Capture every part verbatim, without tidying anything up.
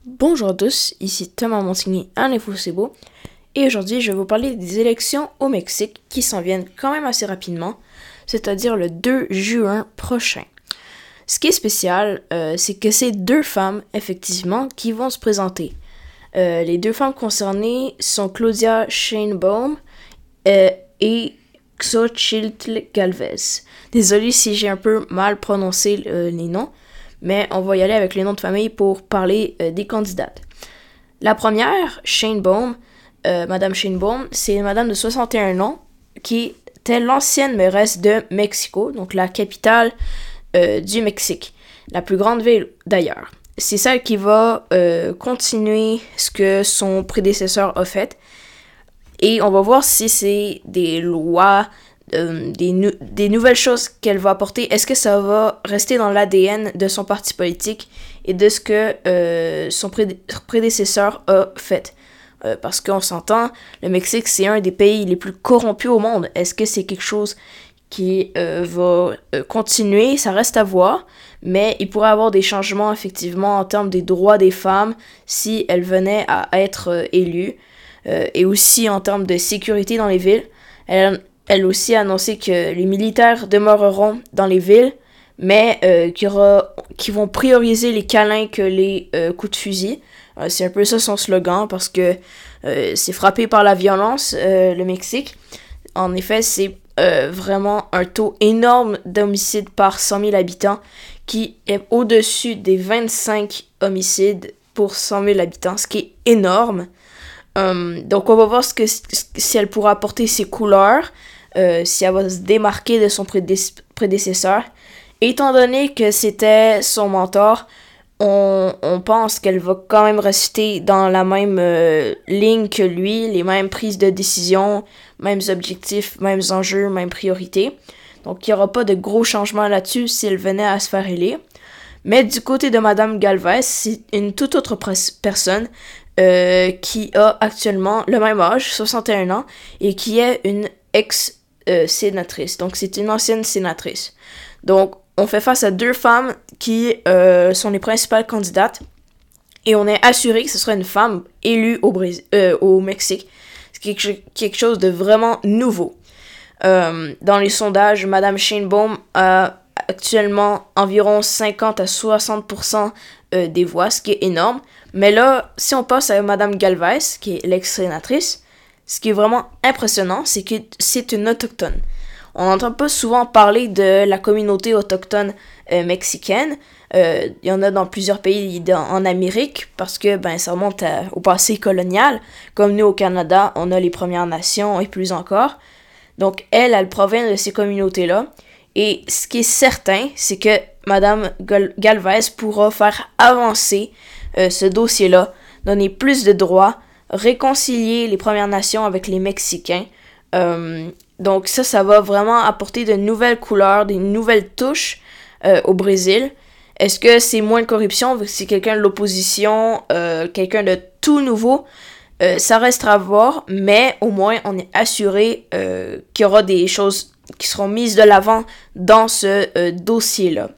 Bonjour à tous, ici Thomas Montigny à l'Info-C'est-Beau et aujourd'hui je vais vous parler des élections au Mexique qui s'en viennent quand même assez rapidement, c'est-à-dire le deux juin prochain. Ce qui est spécial, euh, c'est que c'est deux femmes, effectivement, qui vont se présenter. Euh, les deux femmes concernées sont Claudia Sheinbaum euh, et Xochitl Galvez. Désolé si j'ai un peu mal prononcé euh, les noms, mais on va y aller avec les noms de famille pour parler euh, des candidates. La première, Sheinbaum, euh, Madame Sheinbaum, c'est une madame de soixante et un ans qui était l'ancienne mairesse de Mexico, donc la capitale euh, du Mexique, la plus grande ville d'ailleurs. C'est celle qui va euh, continuer ce que son prédécesseur a fait. Et on va voir si c'est des lois, euh, des, nu- des nouvelles choses qu'elle va apporter. Est-ce que ça va rester dans l'A D N de son parti politique et de ce que euh, son prédé- prédécesseur a fait? Euh, parce qu'on s'entend, le Mexique, c'est un des pays les plus corrompus au monde. Est-ce que c'est quelque chose qui euh, va euh, continuer? Ça reste à voir. Mais il pourrait y avoir des changements, effectivement, en termes des droits des femmes si elles venaient à être euh, élues. Euh, et aussi en termes de sécurité dans les villes. Elle, elle aussi a annoncé que les militaires demeureront dans les villes, mais euh, qu'il y aura, qu'ils vont prioriser les câlins que les euh, coups de fusil. Euh, c'est un peu ça son slogan, parce que euh, c'est frappé par la violence, euh, le Mexique. En effet, c'est euh, vraiment un taux énorme d'homicides par cent mille habitants, qui est au-dessus des vingt-cinq homicides pour cent mille habitants, ce qui est énorme. Um, donc on va voir ce que, si elle pourra apporter ses couleurs, euh, si elle va se démarquer de son prédé- prédécesseur. Étant donné que c'était son mentor, on, on pense qu'elle va quand même rester dans la même euh, ligne que lui, les mêmes prises de décision, mêmes objectifs, mêmes enjeux, mêmes priorités. Donc il n'y aura pas de gros changements là-dessus si elle venait à se faire élire. Mais du côté de Madame Galvez, c'est une toute autre pres- personne euh, qui a actuellement le même âge, soixante et un ans, et qui est une ex-sénatrice. Donc, c'est une ancienne sénatrice. Donc, on fait face à deux femmes qui euh, sont les principales candidates, et on est assuré que ce sera une femme élue au, Brésil, euh, au Mexique. C'est quelque, quelque chose de vraiment nouveau. Euh, dans les sondages, Madame Sheinbaum a actuellement environ cinquante à soixante pour cent euh, des voix, ce qui est énorme. Mais là, si on passe à Madame Galvez, qui est l'ex-sénatrice, ce qui est vraiment impressionnant, c'est que c'est une autochtone. On n'entend pas souvent parler de la communauté autochtone euh, mexicaine. Euh, il y en a dans plusieurs pays dans, en Amérique, parce que ben, ça remonte à, au passé colonial. Comme nous au Canada, on a les Premières Nations et plus encore. Donc elle, elle provient de ces communautés-là. Et ce qui est certain, c'est que Madame Gal- Galvez pourra faire avancer euh, ce dossier-là, donner plus de droits, réconcilier les Premières Nations avec les Mexicains. Euh, donc ça, ça va vraiment apporter de nouvelles couleurs, des nouvelles touches euh, au Brésil. Est-ce que c'est moins de corruption, vu que c'est quelqu'un de l'opposition, euh, quelqu'un de tout nouveau? Euh, ça restera à voir, mais au moins on est assuré euh, qu'il y aura des choses qui seront mises de l'avant dans ce euh, dossier-là.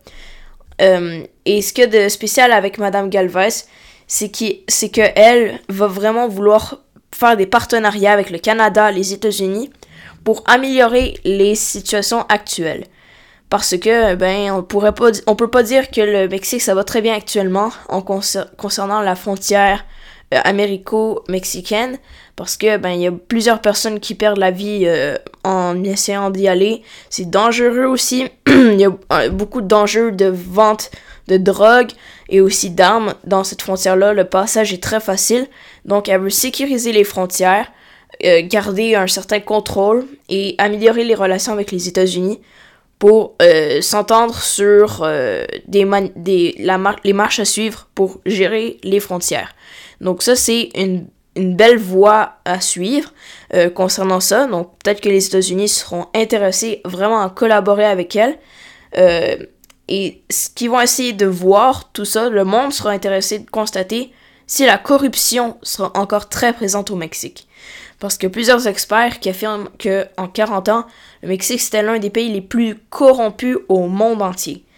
Euh, et ce qu'il y a de spécial avec Madame Galvez, c'est, qu'il, c'est qu'elle va vraiment vouloir faire des partenariats avec le Canada, les États-Unis, pour améliorer les situations actuelles. Parce que, ben, on pourrait pas, on peut pas dire que le Mexique, ça va très bien actuellement en concer- concernant la frontière euh, américo-mexicaine, parce que, ben, il y a plusieurs personnes qui perdent la vie euh, en essayant d'y aller. C'est dangereux aussi. Il y a euh, beaucoup d'enjeux de vente de drogue et aussi d'armes dans cette frontière-là. Le passage est très facile. Donc, elle veut sécuriser les frontières, euh, garder un certain contrôle et améliorer les relations avec les États-Unis pour euh, s'entendre sur euh, des man- des, la mar- les marches à suivre pour gérer les frontières. Donc ça, c'est une, une belle voie à suivre euh, concernant ça. Donc peut-être que les États-Unis seront intéressés vraiment à collaborer avec elle. Euh, et ce qu'ils vont essayer de voir, tout ça, le monde sera intéressé de constater si la corruption sera encore très présente au Mexique. Parce que plusieurs experts qui affirment qu'en quarante ans, le Mexique c'était l'un des pays les plus corrompus au monde entier.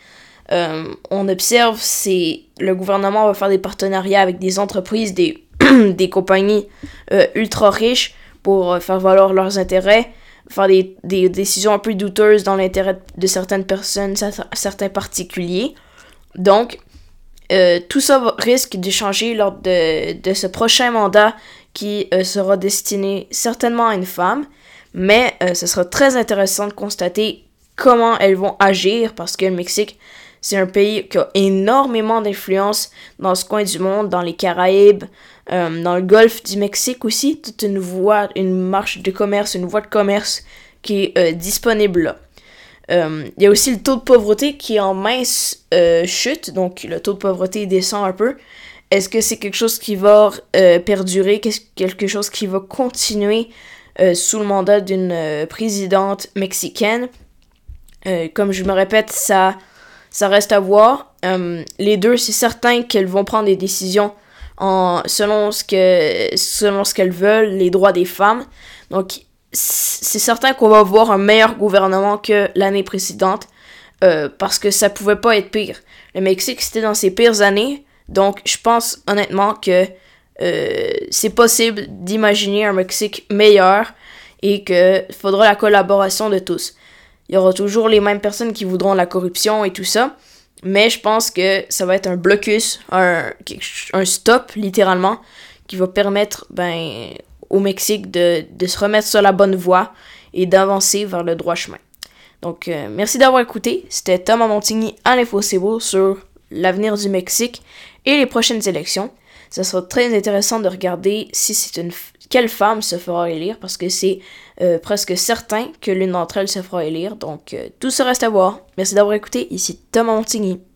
Euh, on observe, c'est le gouvernement va faire des partenariats avec des entreprises, des, des compagnies euh, ultra riches pour euh, faire valoir leurs intérêts, faire des, des décisions un peu douteuses dans l'intérêt de certaines personnes, certains particuliers. Donc, euh, tout ça va, risque de changer lors de, de ce prochain mandat qui euh, sera destiné certainement à une femme, mais euh, ce sera très intéressant de constater comment elles vont agir parce que le Mexique, c'est un pays qui a énormément d'influence dans ce coin du monde, dans les Caraïbes, euh, dans le golfe du Mexique aussi. Toute une voie, une marche de commerce, une voie de commerce qui est euh, disponible là. Euh, il y a aussi le taux de pauvreté qui est en mince euh, chute, donc le taux de pauvreté descend un peu. Est-ce que c'est quelque chose qui va euh, perdurer, quelque chose qui va continuer euh, sous le mandat d'une euh, présidente mexicaine? Euh, comme je me répète, ça... Ça reste à voir. Euh, les deux, c'est certain qu'elles vont prendre des décisions en, selon ce que, selon ce qu'elles veulent, les droits des femmes. Donc, c'est certain qu'on va voir un meilleur gouvernement que l'année précédente, euh, parce que ça pouvait pas être pire. Le Mexique, c'était dans ses pires années. Donc, je pense honnêtement que euh, c'est possible d'imaginer un Mexique meilleur et qu'il faudra la collaboration de tous. Il y aura toujours les mêmes personnes qui voudront la corruption et tout ça. Mais je pense que ça va être un blocus, un, un stop littéralement, qui va permettre ben, au Mexique de, de se remettre sur la bonne voie et d'avancer vers le droit chemin. Donc, euh, merci d'avoir écouté. C'était Thomas Montigny à l'Infocebo sur l'avenir du Mexique et les prochaines élections. Ça sera très intéressant de regarder si c'est une quelle femme se fera élire, parce que c'est euh, presque certain que l'une d'entre elles se fera élire. Donc, euh, tout ça reste à voir. Merci d'avoir écouté. Ici Thomas Montigny.